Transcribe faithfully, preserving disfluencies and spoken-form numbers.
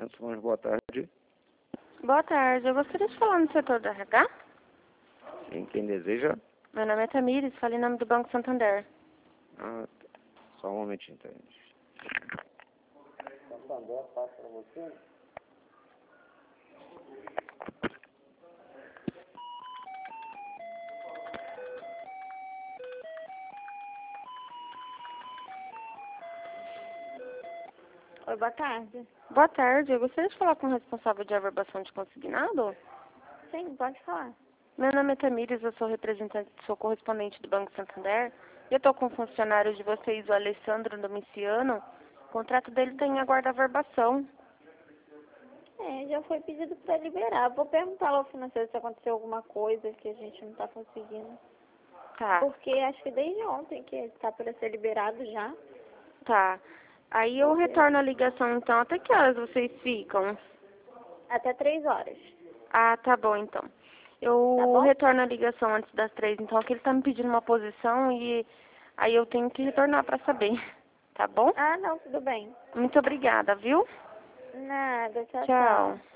Santos Longe, boa tarde. Boa tarde, eu gostaria de falar no setor do R H. Sim, quem deseja? Meu nome é Tamires, falo em nome do Banco Santander. Ah, só um momentinho, tá? Santander, passa para você? Oi, boa tarde. Boa tarde, eu gostaria de falar com o responsável de averbação de consignado. Sim, pode falar. Meu nome é Tamires, eu sou representante, sou correspondente do Banco Santander. Eu estou com um funcionário de vocês, o Alessandro Domiciano. O contrato dele está em aguardo averbação. É, já foi pedido para liberar. Vou perguntar lá ao financeiro se aconteceu alguma coisa que a gente não está conseguindo. Tá, Porque acho que desde ontem que está para ser liberado já. tá. Aí eu retorno a ligação então. Até que horas vocês ficam? Até três horas. Ah, tá bom então. Eu Tá bom? retorno a ligação antes das três, então, que ele tá me pedindo uma posição e aí eu tenho que retornar pra saber. Tá bom? Ah, não, tudo bem. Muito obrigada, viu? Nada, tchau, tchau. Tchau.